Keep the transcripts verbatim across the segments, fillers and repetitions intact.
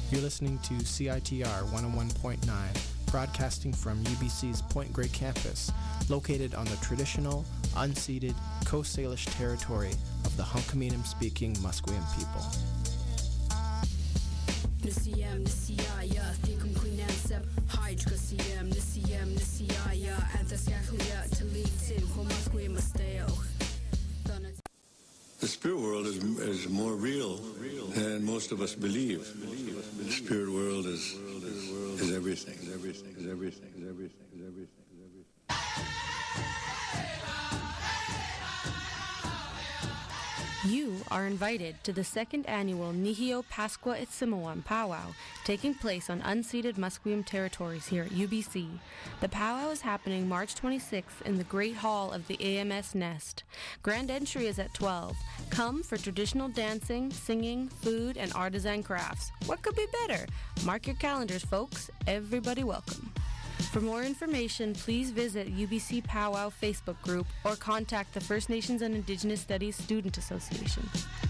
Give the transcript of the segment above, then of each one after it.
You're listening to C I T R one oh one point nine, broadcasting from U B C's Point Grey campus, located on the traditional, unceded Coast Salish territory of the Hunkaminam-speaking Musqueam people. The spirit world is, is more real than most of us believe. The spirit world is, is everything, is everything, is everything, is everything, is everything, is everything. You are invited to the second annual Nihio Pascua Itsimawan Powwow, taking place on unceded Musqueam territories here at U B C. The powwow is happening March twenty-sixth in the Great Hall of the A M S Nest. Grand entry is at twelve. Come for traditional dancing, singing, food, and artisan crafts. What could be better? Mark your calendars, folks. Everybody welcome. For more information, please visit U B C Powwow Facebook group or contact the First Nations and Indigenous Studies Student Association.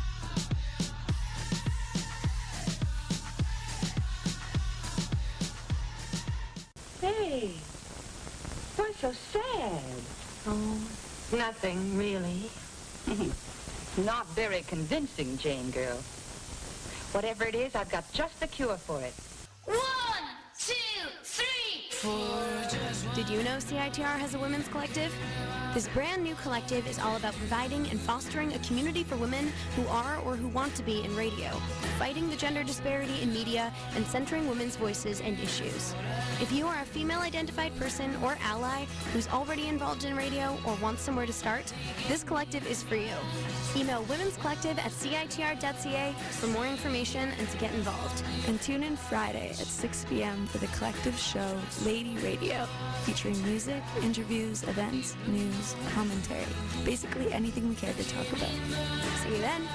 Hey, what's so sad? Oh, nothing really. Not very convincing, Jane girl. Whatever it is, I've got just the cure for it. One, two, three. Did you know C I T R has a women's collective? This brand new collective is all about providing and fostering a community for women who are or who want to be in radio, fighting the gender disparity in media, and centering women's voices and issues. If you are a female-identified person or ally who's already involved in radio or wants somewhere to start, this collective is for you. Email women's collective at C I T R dot C A for more information and to get involved. And tune in Friday at six p.m. for the collective show Lady Radio, featuring music, interviews, events, news, commentary, basically anything we care to talk about. See you then.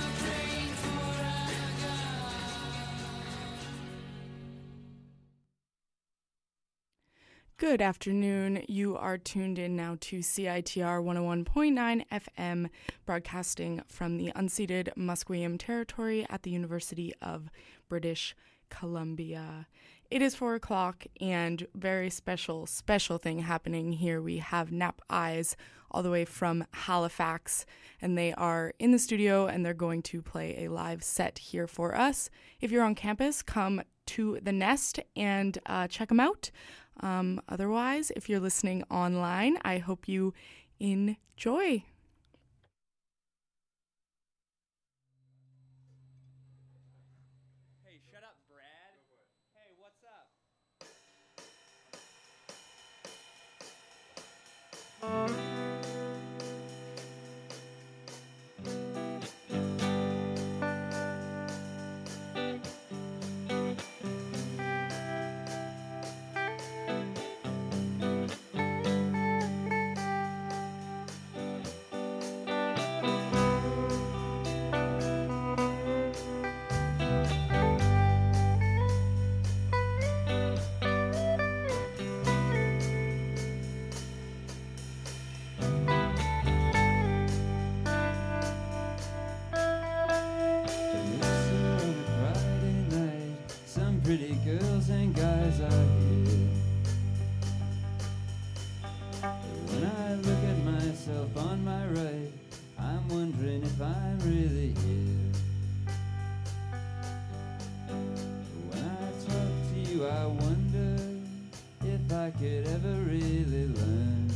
Good afternoon. You are tuned in now to C I T R one oh one point nine F M, broadcasting from the unceded Musqueam territory at the University of British Columbia. It is four o'clock, and very special, special thing happening here. We have Nap Eyes all the way from Halifax, and they are in the studio, and they're going to play a live set here for us. If you're on campus, come to the Nest and uh, check them out. Um, otherwise, if you're listening online, I hope you enjoy. Hey, shut up, Brad. Hey, what's up? Pretty girls and guys are here. When I look at myself on my right, I'm wondering if I'm really here. When I talk to you, I wonder if I could ever really learn.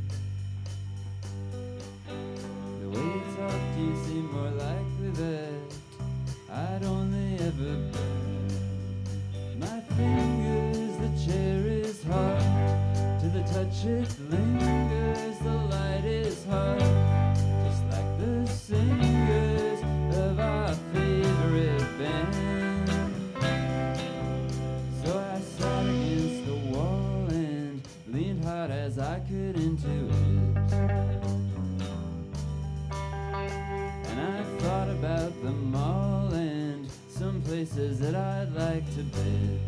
The way you talk to you seem more likely that I'd only ever burn. My fingers, the chair is hard. To the touch it lingers, the light is hard. Just like the singers of our favorite band. So I sat against the wall and leaned hard as I could into it. And I thought about them all and some places that I'd like to bid.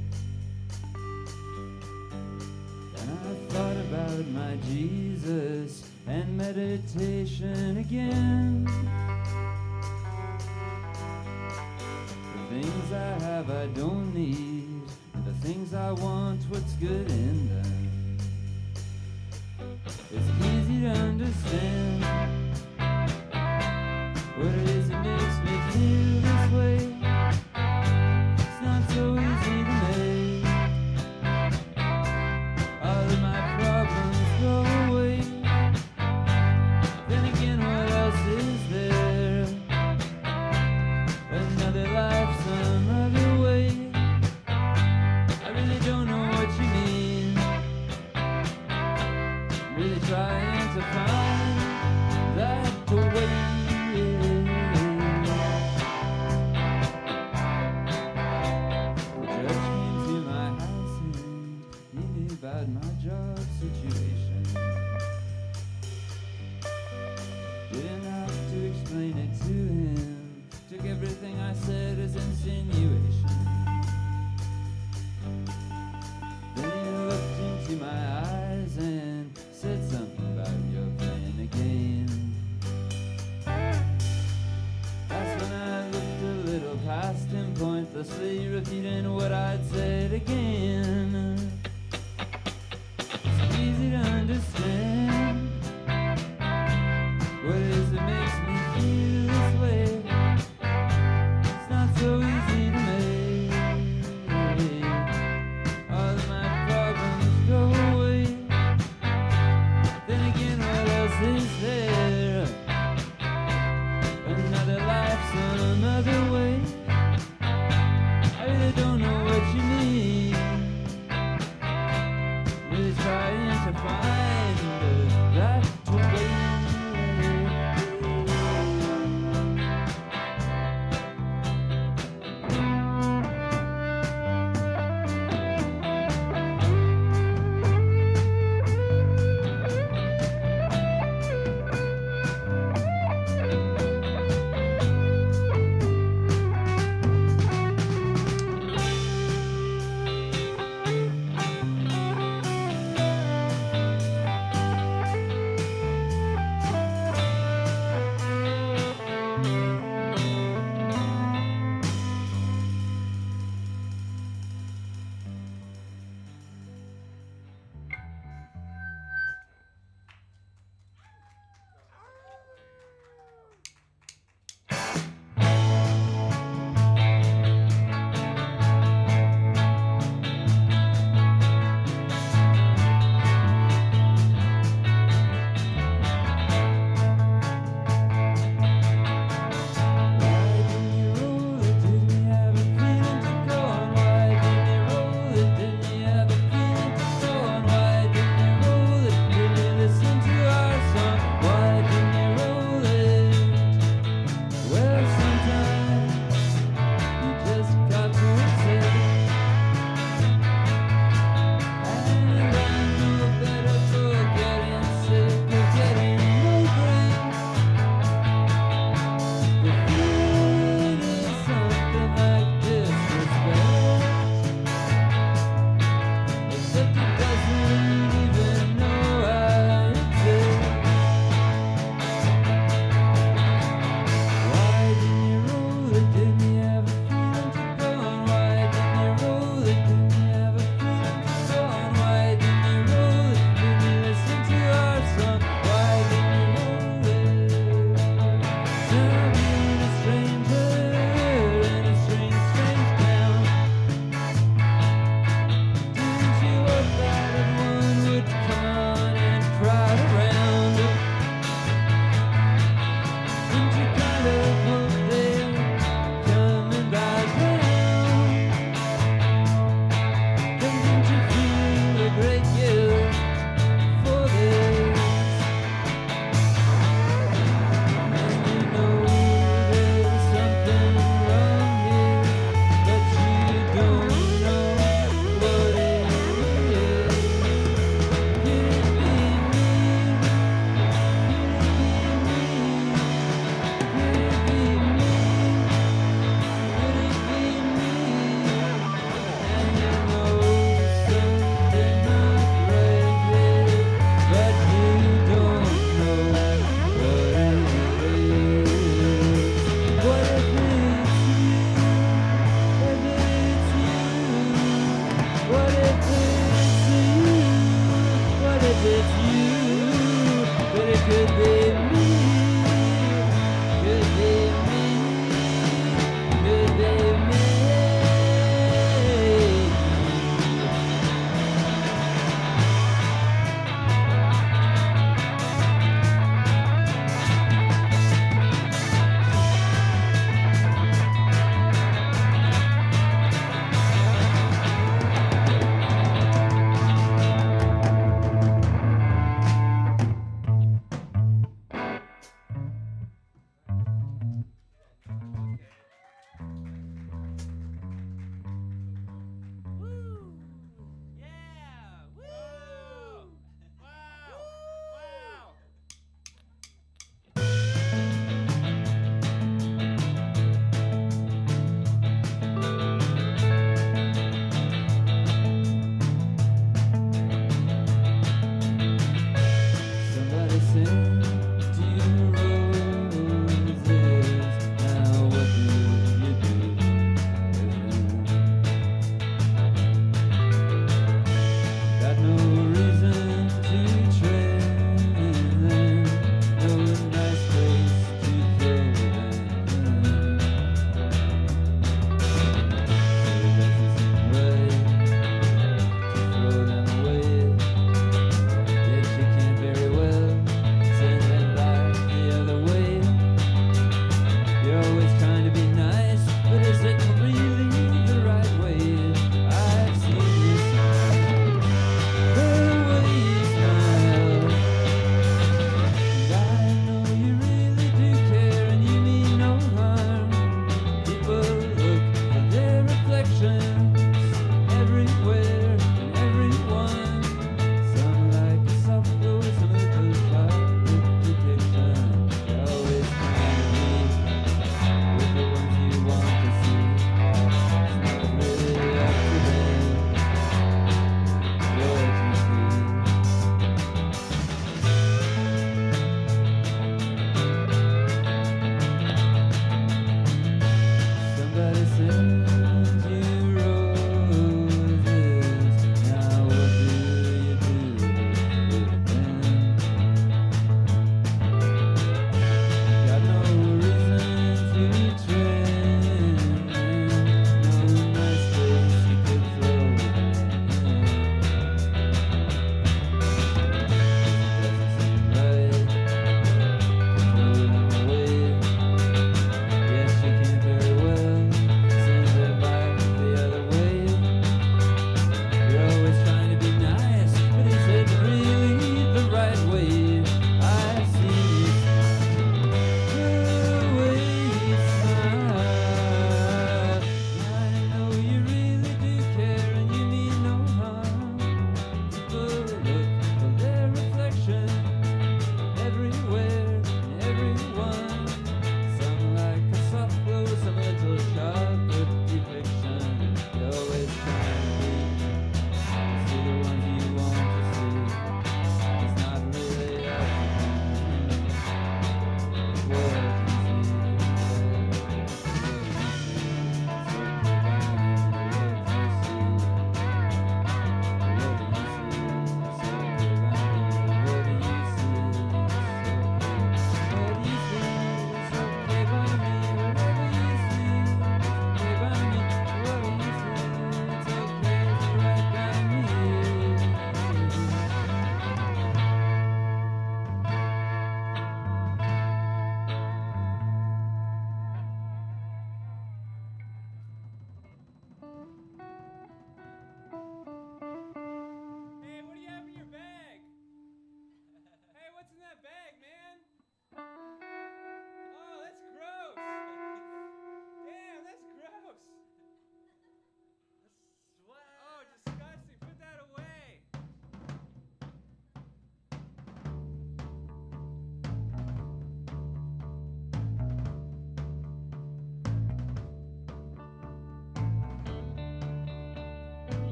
And I thought about my Jesus and meditation again. The things I have have I don't need, and the things I want, what's good in them. It's easy to understand what it is that makes me feel this way. It's not so easy to make all of my problems go away. Then again, what else is there? Another life some other way. I really don't know what you mean. Really trying to find that way. The judge came to my house and he knew about my job situation. Didn't have to explain it to him. Took everything I said as insinuation. Then he looked into my eyes and said something about your playing again. That's when I looked a little past him, pointlessly repeating what I'd said again. It's easy to understand what it is that makes me feel this way. It's not so easy to make all of my problems go away. Then again, what else is there? Another life some other way. I really don't know what you mean. Really trying to find that way.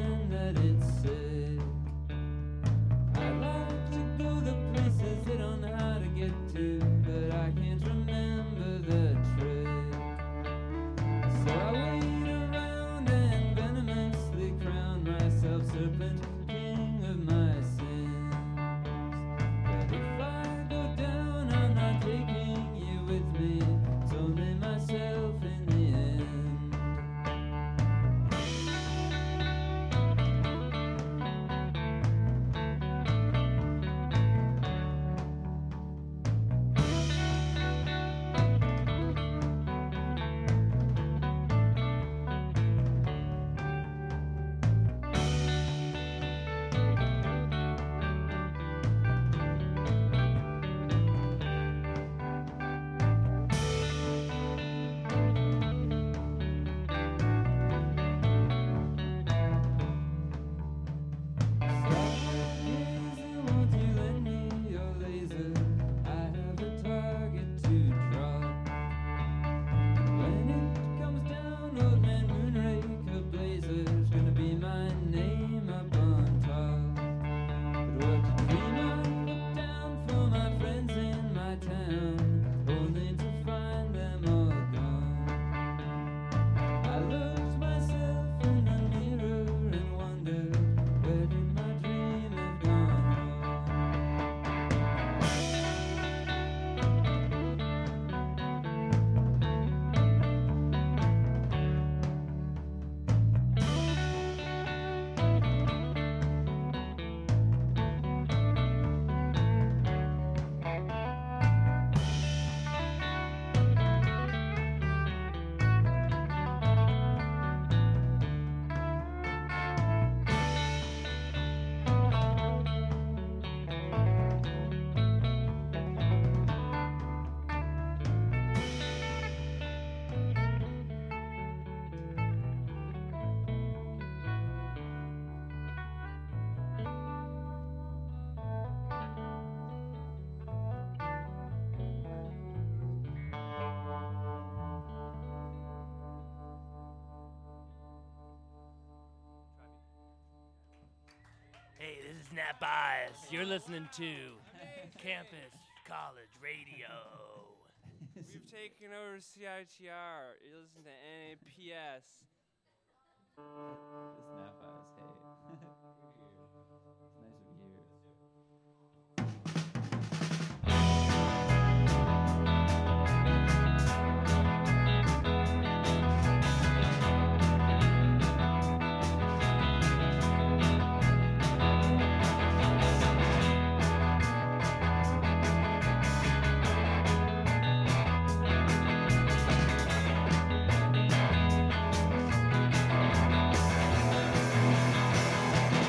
pretend that it's sick. I'd like to go the places they don't know how to get to, but I can't remember the trick. So I wait around and venomously crown myself serpent, king of my sins. But if I go down, I'm not taking you with me. It's only myself in the end. Hey, this is Snap Eyes. You're listening to Campus College Radio. We've taken over C I T R. You listen to N A P S. The Snap Eyes, hey. It's nice of you. Thank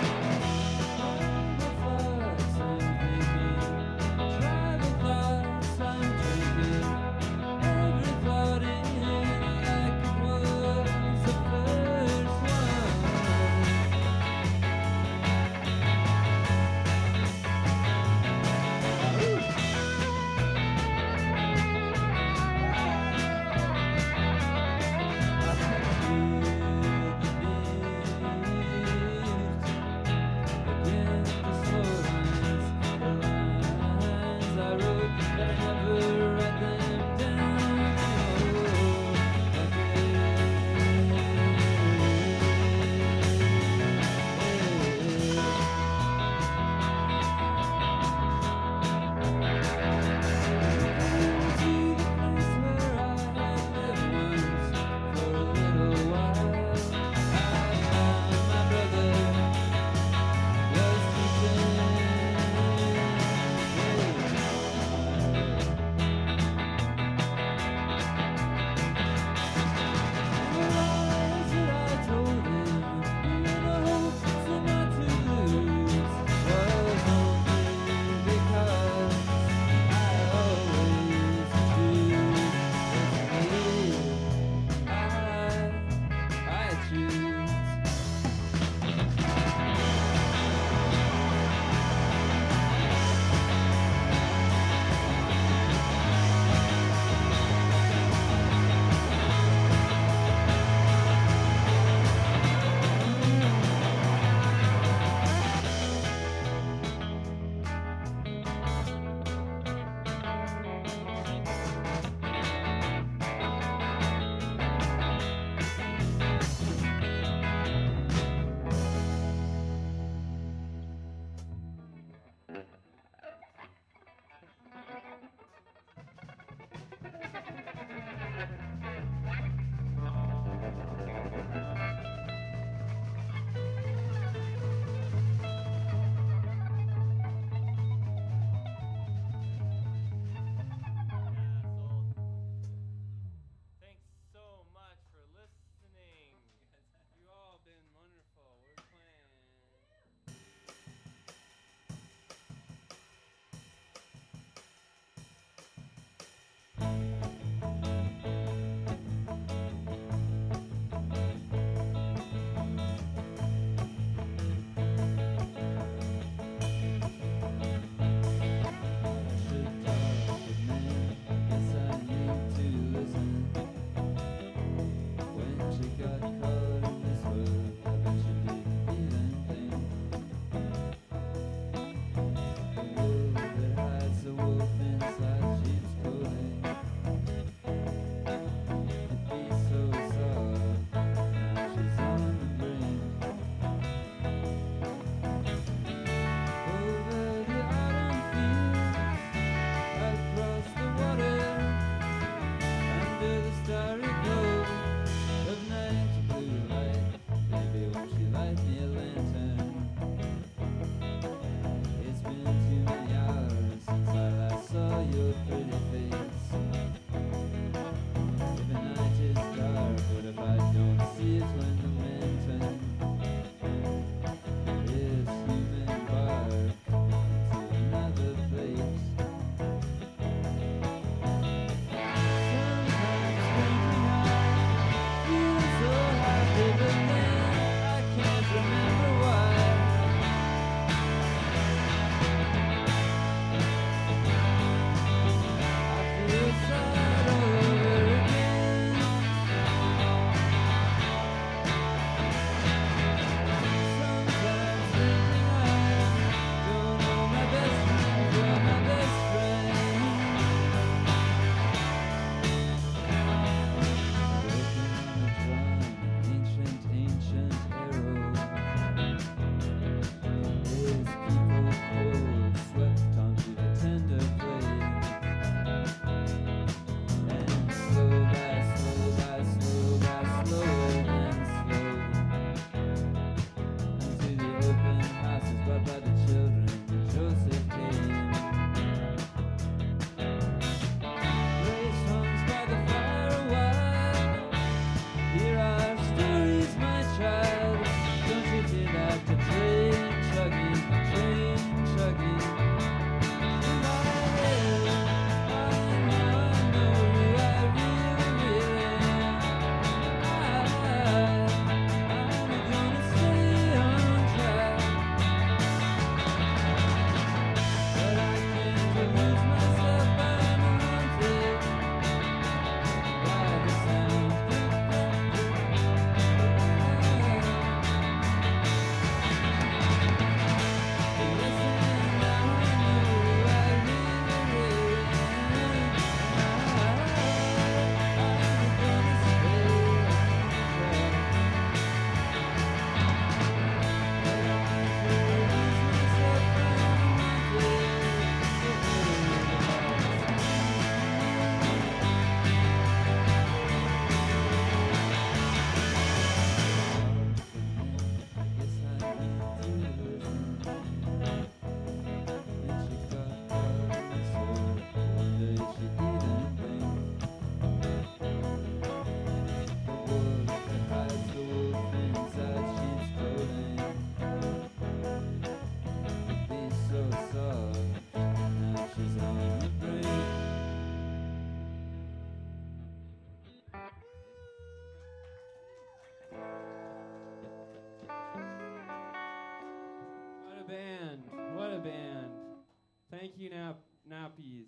a band. What a band. Thank you, nap nappies.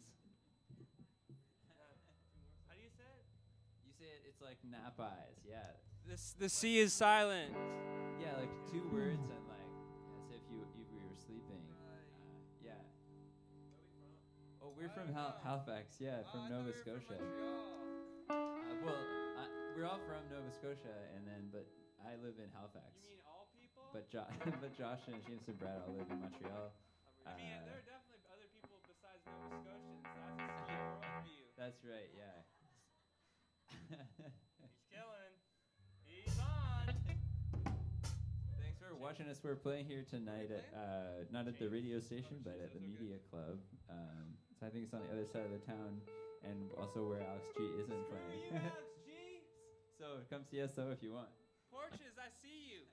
How do you say it? You say it, it's like nap eyes, yeah. This the C is silent. Yeah, like two words and like as if you if you were sleeping. Uh, yeah. Oh, we're from Hal- Halifax, yeah, from Nova Scotia. Uh, well, I, we're all from Nova Scotia, and then but I live in Halifax. You mean all people? But jo- but Josh and James and Brad all live in Montreal. I mean, Uh, there are definitely other people besides Nova Scotians. That's a ski worldview. That's right, yeah. He's killing. He's on. Thanks for watching us. We're playing here tonight at uh, not at the radio station, but at the Media Club. Um, so I think it's on the other side of the town, and also where Alex G isn't playing. You, Alex G. So come see us though if you want. Porches, I see you.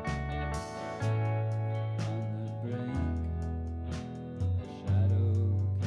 Shadow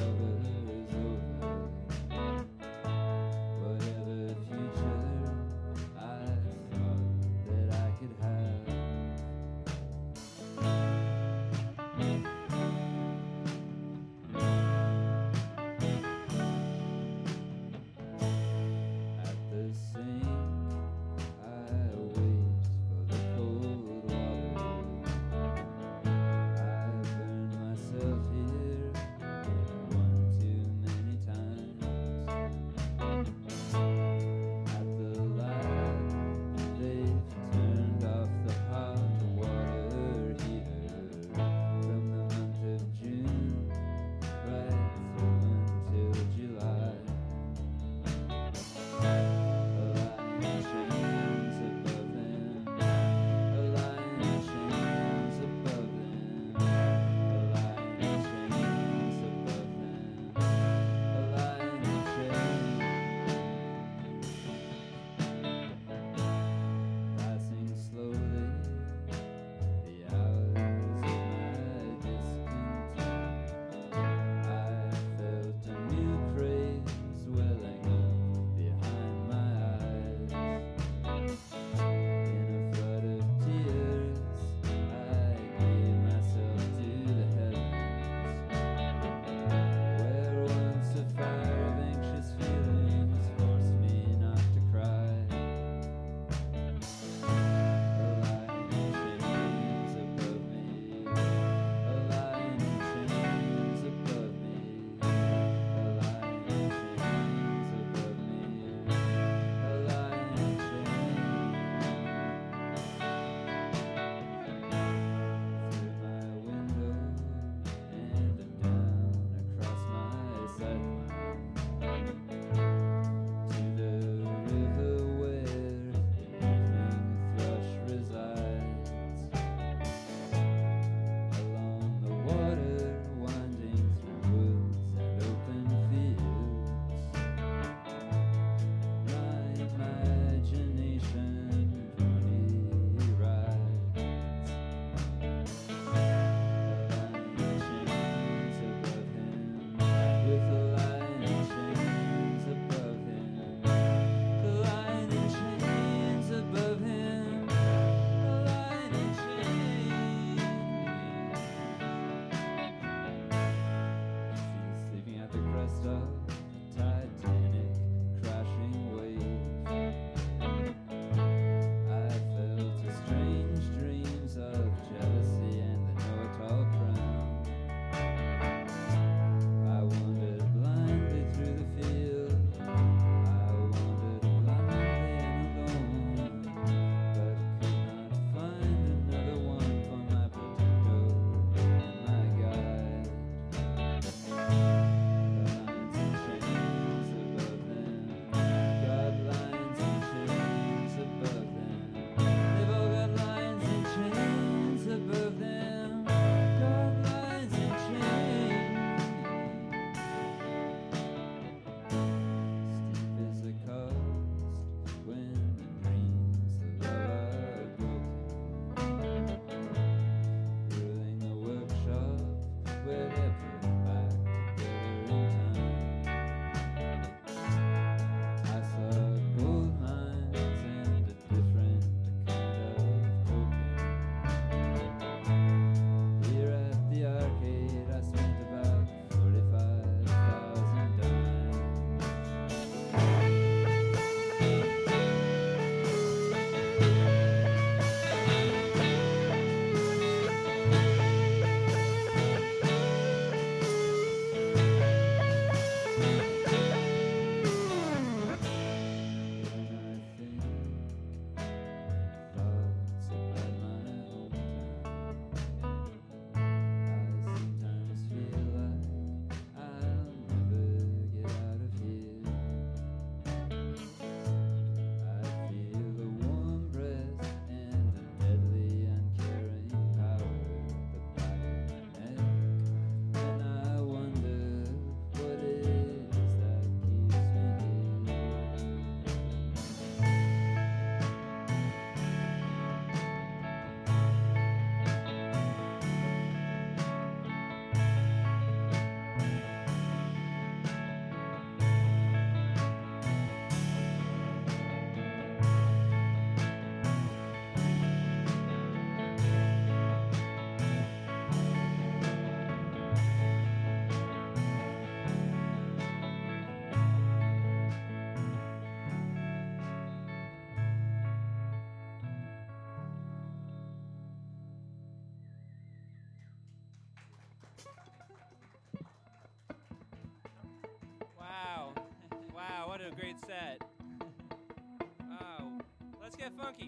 great set. Wow. Let's get funky.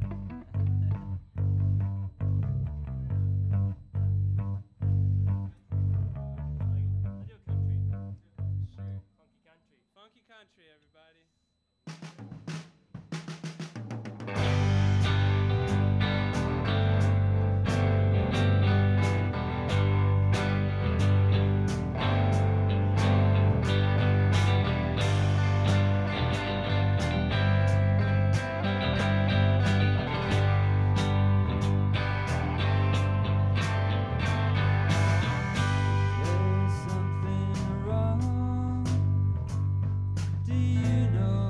Funky country, everybody. There's something wrong. Do you know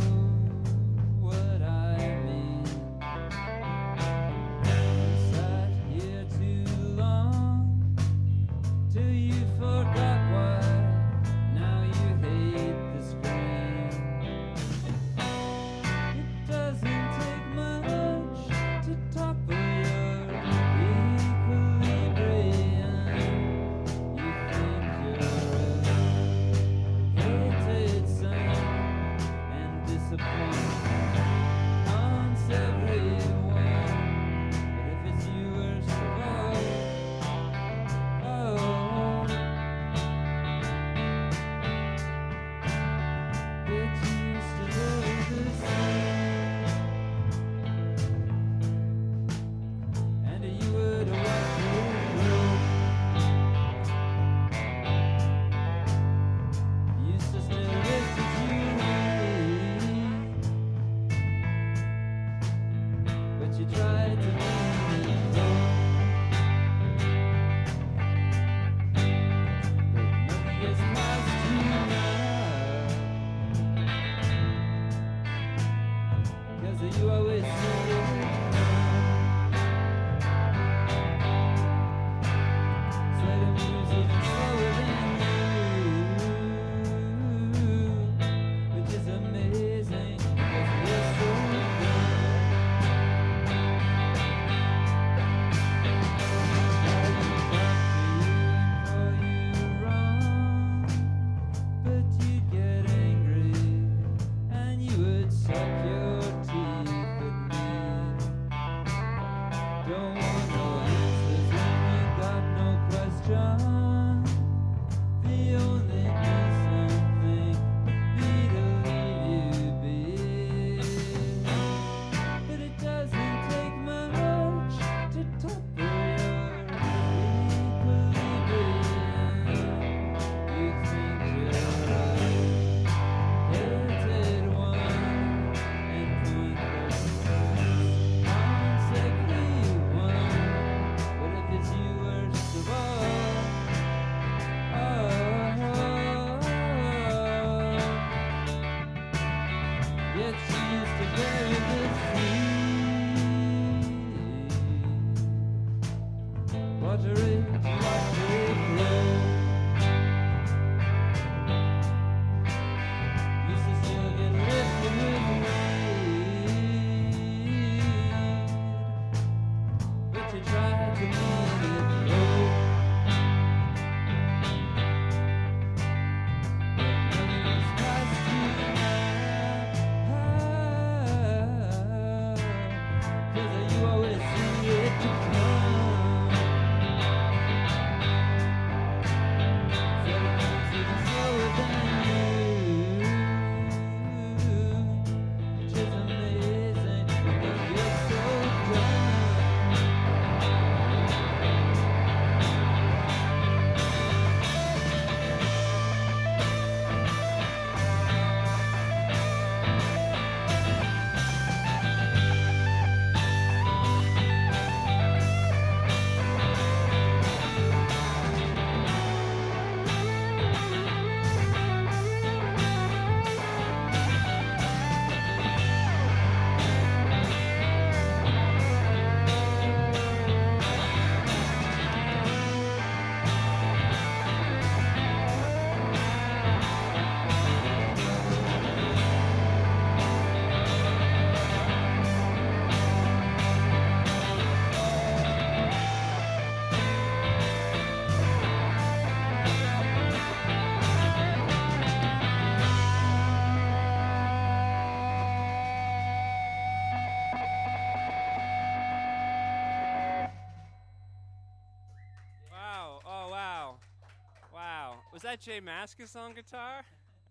that Jay Mascis on guitar?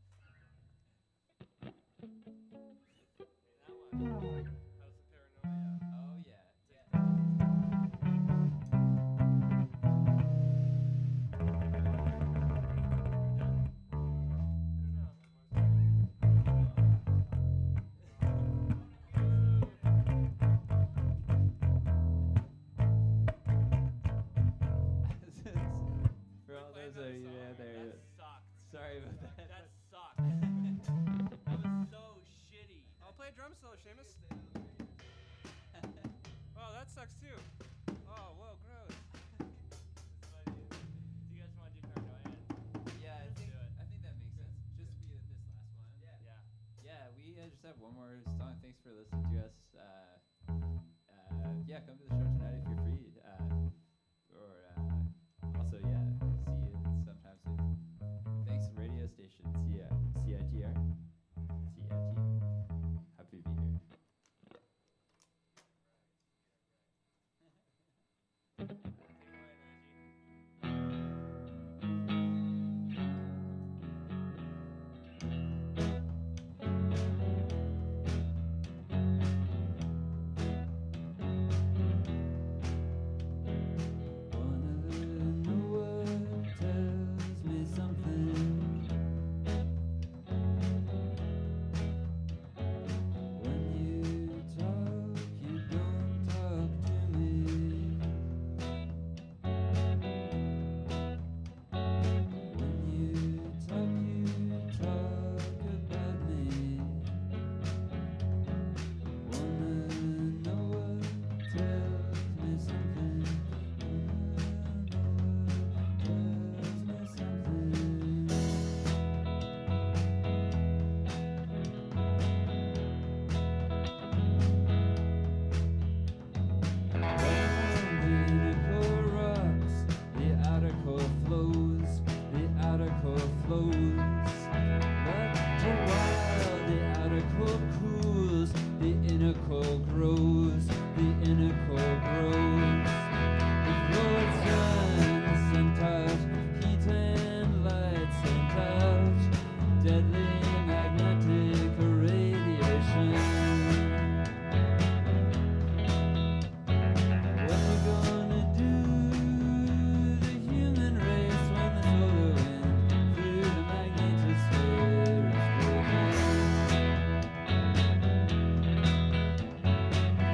For all those of you out there, sorry about that. That sucked. That was so shitty. I'll play a drum solo, Seamus. Oh, that sucks too. Oh, whoa, gross. Do you guys want to do Paranoia? Yeah, I think, I think that makes sense. Just we did this last one. Yeah. Yeah. Yeah, we uh, just have one more song. Thanks for listening to us. Uh, uh, yeah, come to the show tonight if you're free. Uh, or uh, also, yeah, see you sometime soon. Thanks, radio station C I T R. C I T R. Happy to be here. Thank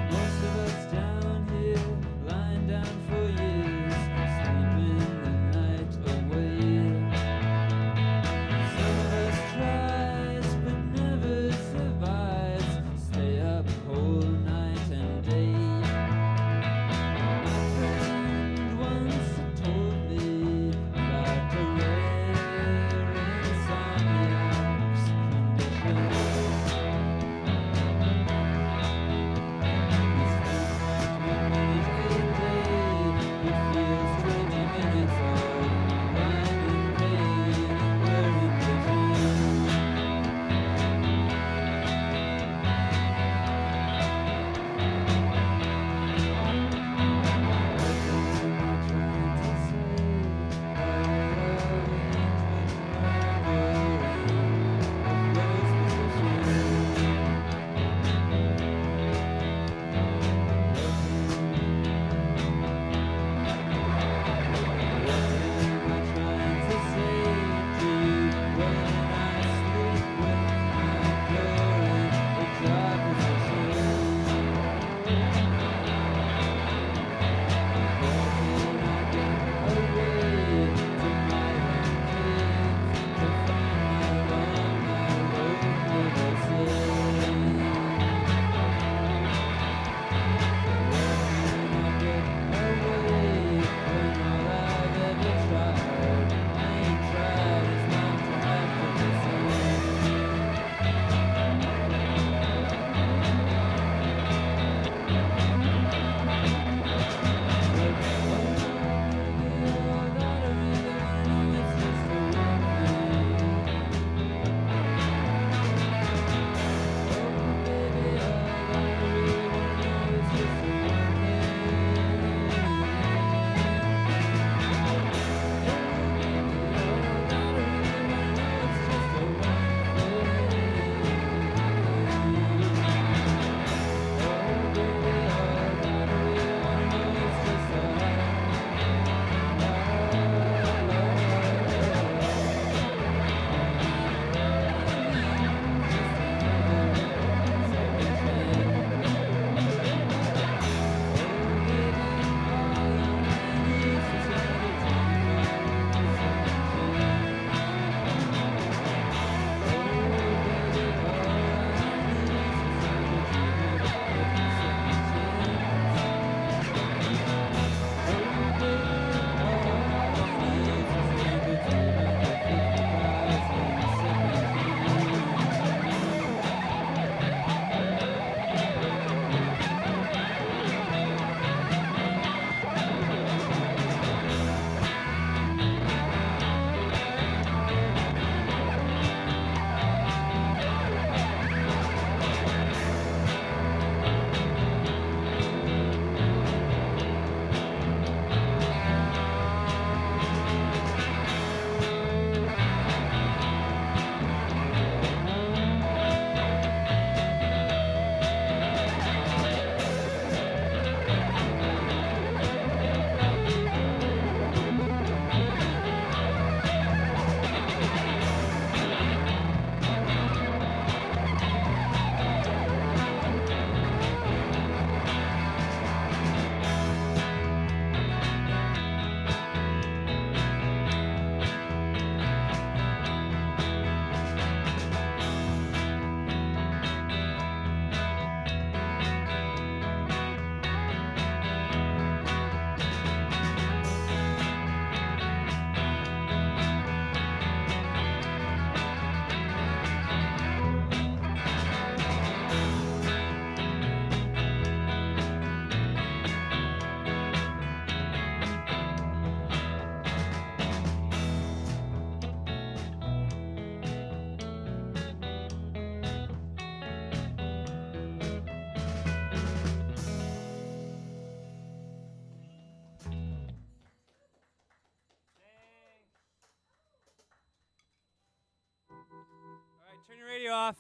radio off?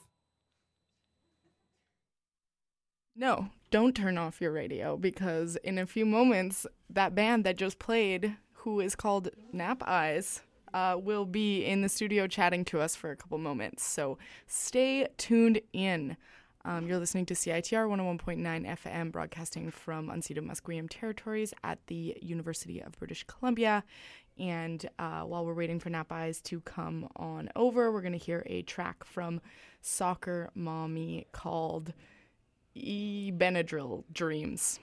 No, don't turn off your radio, because in a few moments, that band that just played, who is called Nap Eyes, uh, will be in the studio chatting to us for a couple moments. So stay tuned in. Um, you're listening to C I T R one oh one point nine F M, broadcasting from unceded Musqueam territories at the University of British Columbia. And uh, while we're waiting for Nap Eyes to come on over, we're going to hear a track from Soccer Mommy called E. Benadryl Dreams.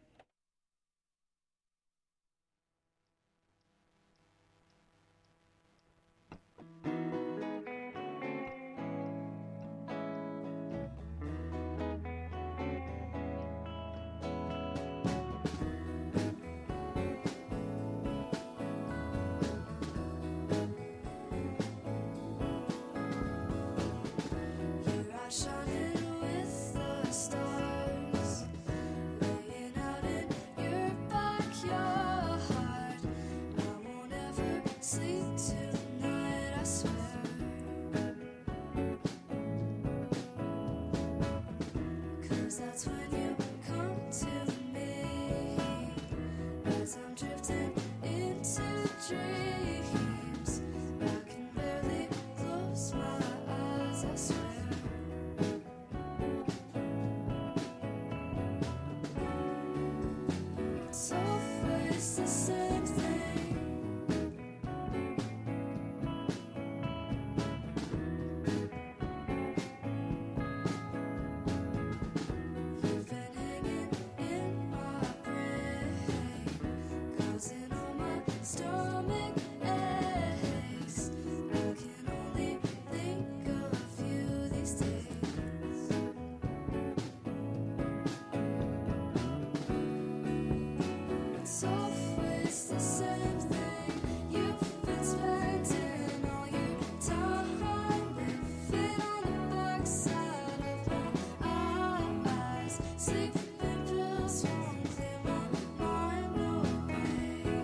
Shining with the stars, laying out in your backyard. I won't ever sleep tonight, I swear. 'Cause that's when you come to me, as I'm drifting into dreams. I can barely close my eyes, I swear. So it's the same thing. You've been hanging in my brain, causing all my stomach aches. I can only think of you these days. So it's the same thing. You've been spending all your time living on the backside of my eyes. Sleeping pills won't clear my mind away.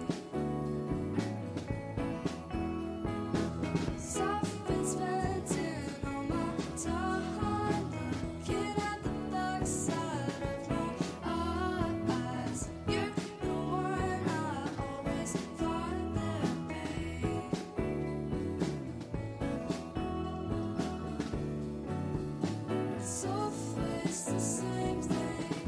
So I've been spending all my time looking at the backside of my eyes. You're the one I always find there, babe. So it's the same thing.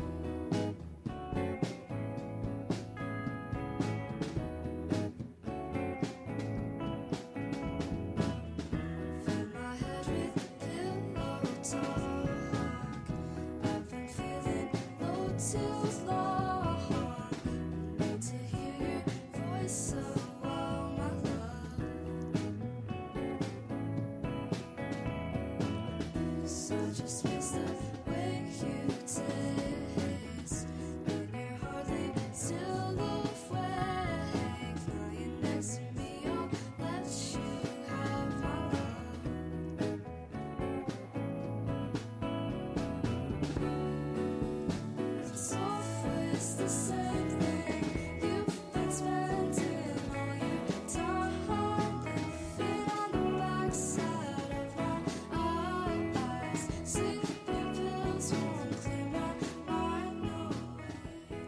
Fill my head with pillow talk. I've been feeling low too long. Need to hear your voice a while, my love. So just miss the way you taste when you're hardly still awake. Lying next to me, I'll let you have my love. So it's the same thing. You've been spending all your time living on the backside of my eyes. Sleeping pills won't clear my mind away.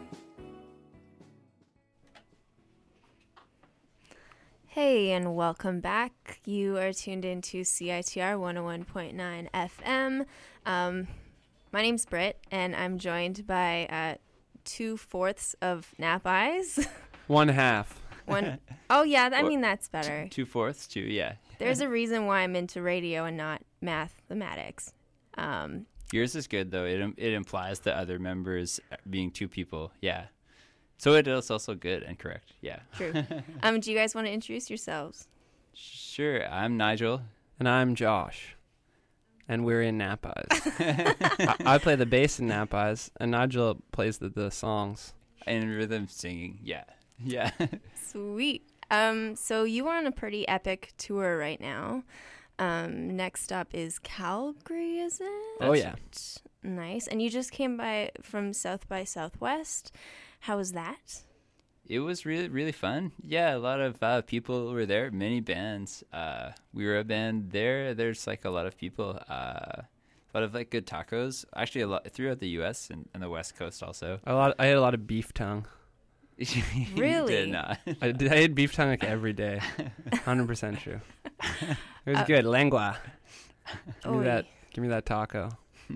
Hey, and welcome back. You are tuned into C I T R one oh one point nine F M. Um, my name's Britt, and I'm joined by uh, two-fourths of Nap Eyes. One half. One. Oh, yeah, I Or- mean, that's better. Two fourths, two, yeah. There's a reason why I'm into radio and not mathematics. Um, Yours is good, though. It im- it implies the other members being two people, yeah. So it is also good and correct, yeah. True. um, do you guys want to introduce yourselves? Sure, I'm Nigel. And I'm Josh. And we're in Nap Eyes. I, I play the bass in Nap Eyes, and Nigel plays the, the songs. And rhythm singing, yeah. Yeah. Sweet. Um, so you are on a pretty epic tour right now. Um, next up is Calgary, is it? Oh, yeah. Nice. And you just came by from South by Southwest. How was that? It was really, really fun. Yeah, a lot of uh, people were there, many bands. Uh, we were a band there. There's like a lot of people, uh, a lot of like good tacos. Actually, a lot throughout the U S and, and the West Coast also. A lot. I had a lot of beef tongue. You Really? did not. I, did, I ate beef tongue like every day. one hundred percent true. It was Uh, good. Lengua. Give me Oy. that. Give me that taco.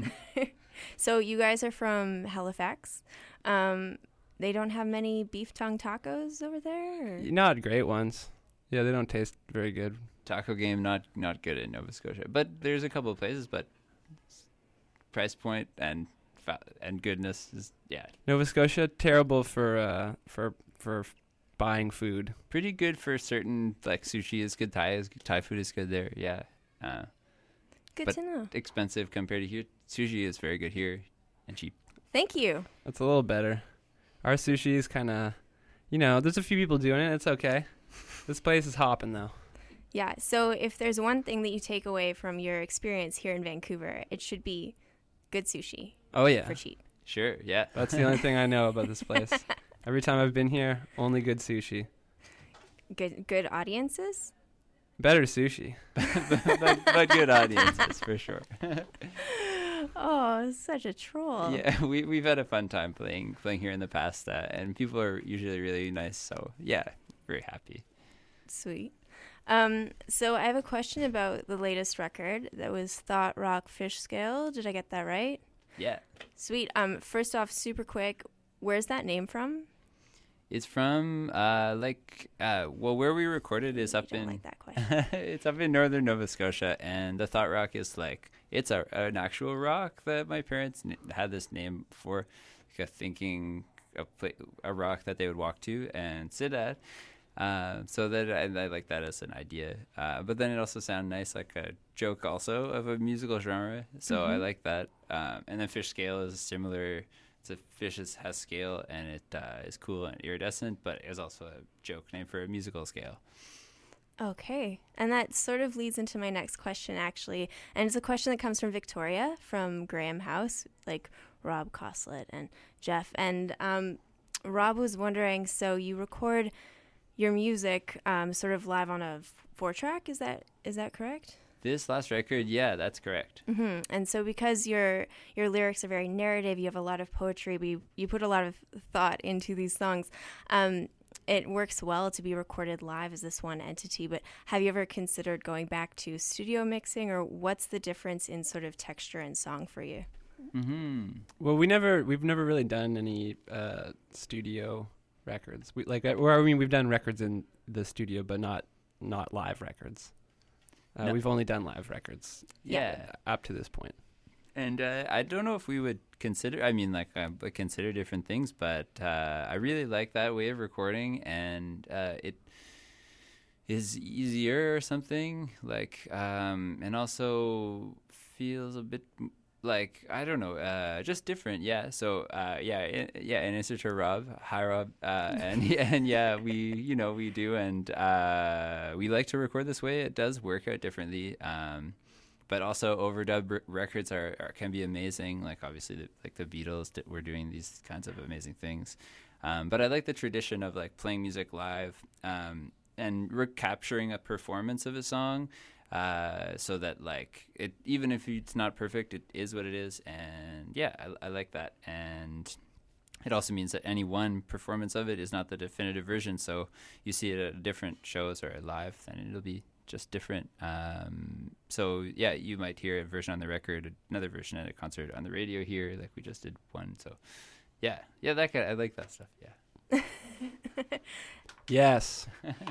So you guys are from Halifax. Um, they don't have many beef tongue tacos over there? Or? Not great ones. Yeah, they don't taste very good. Taco game not not good in Nova Scotia, but there's a couple of places. But price point and fa- and goodness is yeah Nova Scotia, terrible for uh for for f- buying food. pretty good for certain, like sushi is good, Thai is Thai food is good there. Yeah, uh, Good but to know. expensive compared to here. Sushi is very good here and cheap. Thank you. It's a little better. Our sushi is kind of, you know, there's a few people doing it. It's okay. This place is hopping though. Yeah, so if there's one thing that you take away from your experience here in Vancouver, it should be good sushi. Oh yeah, For cheap. Sure, yeah. that's the only thing I know about this place. Every time I've been here, only good sushi. Good good audiences? Better sushi. but, but good audiences for sure. Oh, such a troll. Yeah, we we've had a fun time playing playing here in the past, uh, and people are usually really nice. So yeah, very happy. Sweet. Um, so I have a question about the latest record that was Thought Rock Fish Scale. Did I get that right? Yeah, Sweet. Um, first off, super quick, where's that name from? it's from uh like uh well where we recorded is up don't in like that question. it's up in northern Nova Scotia, and the Thought Rock is like it's a an actual rock that my parents n- had this name for, like a thinking a pla- a rock that they would walk to and sit at. Uh, so that I, I like that as an idea, uh, but then it also sounded nice, like a joke also of a musical genre. So I Mhm. like that. Um, and then Fish Scale is similar. It's a fish is, has scale, and it uh, is cool and iridescent, but it was also a joke name for a musical scale. Okay. And that sort of leads into my next question, actually. And it's a question that comes from Victoria, from Graham House, like Rob Coslet and Jeff. And um, Rob was wondering, so you record your music um, sort of live on a four track, is that is that correct? This last record, yeah, that's correct. hmm And so because your your lyrics are very narrative, you have a lot of poetry, but you, you put a lot of thought into these songs. Um, it works well to be recorded live as this one entity, but have you ever considered going back to studio mixing, or what's the difference in sort of texture and song for you? Mm-hmm. Well, we never, we've never really done any uh, studio records. We like, uh, well, I mean, we've done records in the studio, but not not live records. Uh, No. We've only done live records. Yeah. uh, up to this point. And uh, I don't know if we would consider, I mean, like, uh, like consider different things, but uh, I really like that way of recording, and uh, it is easier or something, like, um, and also feels a bit m- like, I don't know, uh, just different, yeah. So, uh, yeah, i- yeah, in answer to Rob, hi Rob, uh, and, and yeah, we, you know, we do, and uh, we like to record this way. It does work out differently. Um, But also overdub r- records are, are can be amazing. Like obviously, the, like the Beatles did, were doing these kinds of amazing things. Um, but I like the tradition of like playing music live um, and recapturing a performance of a song, uh, so that like it even if it's not perfect, it is what it is. And yeah, I, I like that. And it also means that any one performance of it is not the definitive version. So you see it at different shows or live, then it'll be just different. Um, so yeah, you might hear a version on the record, another version at a concert on the radio here, like we just did one. So yeah, yeah, that kind I like that stuff. Yeah. Yes.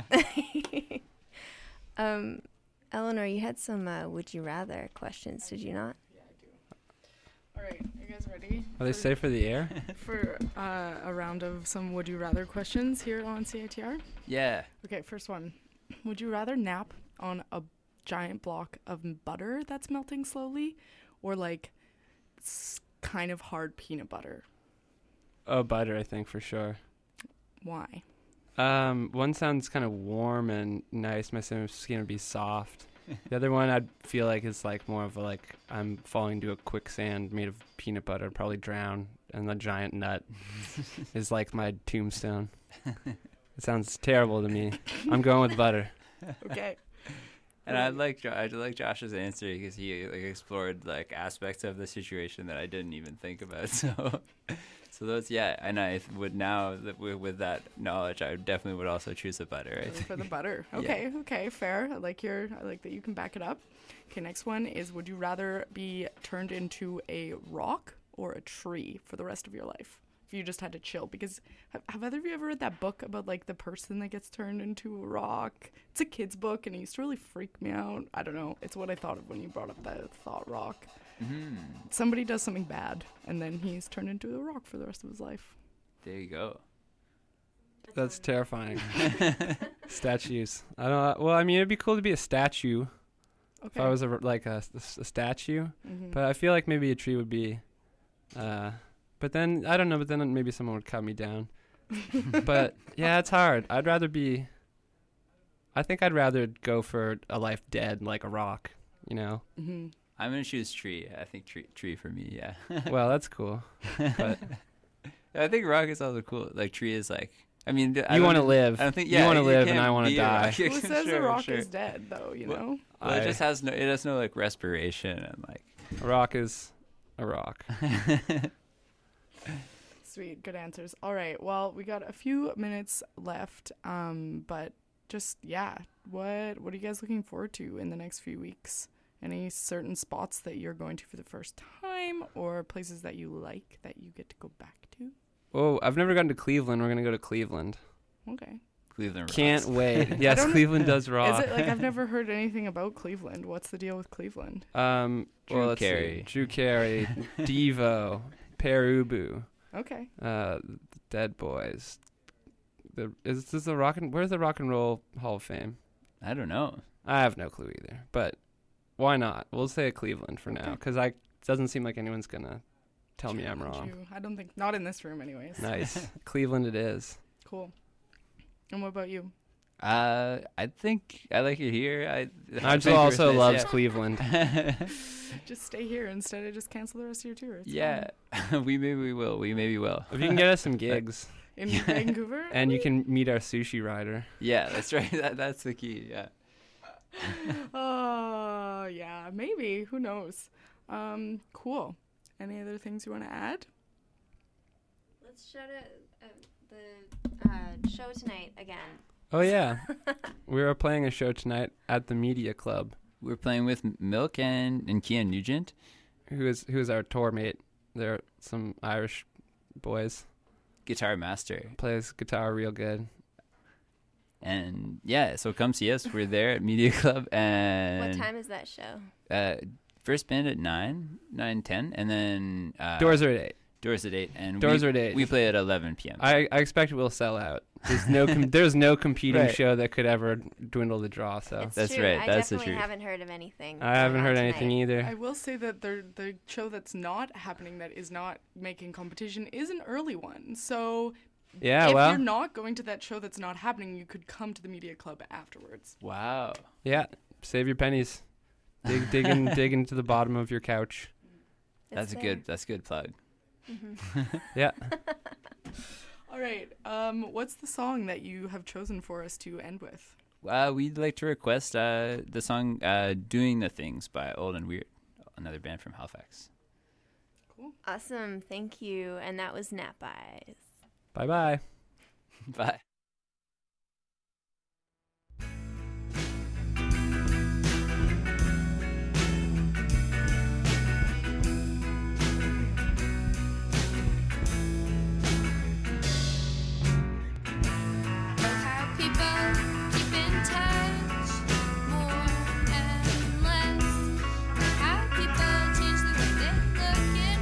um, Eleanor, you had some uh, would you rather questions, did you not? All right, are you guys ready? Are they safe for the air? For uh, a round of some would you rather questions here on C I T R? Yeah. Okay, first one. Would you rather nap on a giant block of butter that's melting slowly, or like s- kind of hard peanut butter? Oh, butter, I think for sure. Why? Um, one sounds kind of warm and nice. My skin would be soft. The other one I'd feel like is like more of a like I'm falling into a quicksand made of peanut butter. I'd probably drown and a giant nut is like my tombstone. It sounds terrible to me. I'm going with butter. Okay. And I like Jo- I like Josh's answer because he like explored like aspects of the situation that I didn't even think about. So, so those yeah, and I would now that with, with that knowledge, I definitely would also choose the butter. I Going think. for the butter. Yeah. Okay, okay, fair. I like your. I like that you can back it up. Okay, next one is: would you rather be turned into a rock or a tree for the rest of your life? If you just had to chill, because have, have either of you ever read that book about like the person that gets turned into a rock? It's a kid's book, and it used to really freak me out. I don't know. It's what I thought of when you brought up that thought rock. Mhm. Somebody does something bad, and then he's turned into a rock for the rest of his life. There you go. That's terrifying. Statues. I don't. Well, I mean, it'd be cool to be a statue. If I Okay. was a, like a, a statue, Mhm. but I feel like maybe a tree would be. Uh, but then I don't know. But then maybe someone would cut me down. But yeah, it's hard. I'd rather be. I think I'd rather go for a life dead, like a rock. You know. Mm-hmm. I'm gonna choose tree. I think tree tree for me. Yeah. Well, that's cool. But I think rock is also cool. Like tree is like. I mean, I You don't wanna think- live. I don't think. You Yeah, wanna live and can't I wanna be a die. rock. Who says Sure, a rock sure. is dead, though? You Well, know. Well, it I- just has no. It has no like respiration and like. a rock is a rock. Sweet, good answers. All right, well, we got a few minutes left, um, but just yeah, what what are you guys looking forward to in the next few weeks? Any certain spots that you're going to for the first time, or places that you like that you get to go back to? Oh, I've never gone to Cleveland. We're gonna go to Cleveland. Okay. Cleveland rocks. Can't wait. I Yes, don't- Cleveland does rock. Is it like I've never heard anything about Cleveland? What's the deal with Cleveland? Um, Drew well, let's see. Carey. Drew Carey, Devo, Perubu, Okay. uh, the Dead Boys. The is this the rock and where's the Rock and Roll Hall of Fame? I don't know. I have no clue either. But why not? We'll say Cleveland for now, Okay. because I doesn't seem like anyone's gonna tell me I'm Challenge wrong. you. I don't think not in this room, anyways. Nice, Cleveland it is. Cool. And what about you? Uh, I think I like it here. I. Nigel also loves Cleveland. Just stay here instead of just cancel the rest of your tour. It's Yeah, we maybe we will. We maybe will. If you can get us some gigs. In Vancouver? And you can meet our sushi rider. Yeah, that's right. That, that's the key. Yeah. Oh, yeah, maybe. Who knows? Um, cool. Any other things you want to add? Let's show to, uh, the uh, show tonight again. Oh yeah, we were playing a show tonight at the Media Club. We're playing with Milk and and Kian Nugent, who is who is our tour mate. They're some Irish boys. Guitar master. Plays guitar real good. And yeah, so come see us. We're there at Media Club. And What time is that show? Uh, first band at nine, nine ten, and then uh, Doors are at eight. Doors at eight, and Doors we, are at eight. We play at eleven p.m. I, I expect we'll sell out. There's no com- there's no competing Right. show that could ever dwindle the draw. So It's That's true. right, I that's the definitely truth. haven't heard of anything. I haven't going heard on anything tonight. either. I will say that the the show that's not happening, that is not making competition, is an early one. So Yeah, if well. you're not going to that show that's not happening, you could come to the Media Club afterwards. Wow. Yeah, save your pennies. Dig dig in, dig into the bottom of your couch. That's a good. That's a good plug. Mm-hmm. Yeah. All right. Um, what's the song that you have chosen for us to end with? Uh, we'd like to request uh, the song uh, "Doing the Things" by Old and Weird, another band from Halifax. Awesome. Thank you. And that was Nap Eyes. Bye bye. Bye.